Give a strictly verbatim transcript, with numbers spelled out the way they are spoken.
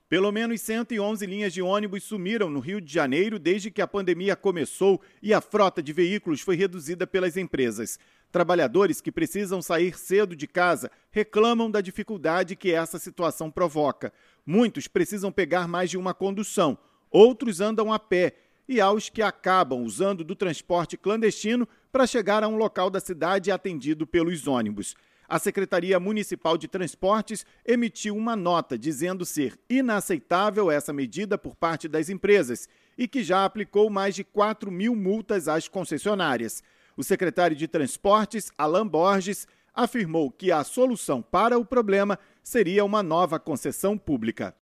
Pelo menos cento e onze linhas de ônibus sumiram no Rio de Janeiro desde que a pandemia começou e a frota de veículos foi reduzida pelas empresas. Trabalhadores que precisam sair cedo de casa reclamam da dificuldade que essa situação provoca. Muitos precisam pegar mais de uma condução, outros andam a pé e há os que acabam usando do transporte clandestino para chegar a um local da cidade atendido pelos ônibus. A Secretaria Municipal de Transportes emitiu uma nota dizendo ser inaceitável essa medida por parte das empresas e que já aplicou mais de quatro mil multas às concessionárias. O secretário de Transportes, Alan Borges, afirmou que a solução para o problema seria uma nova concessão pública.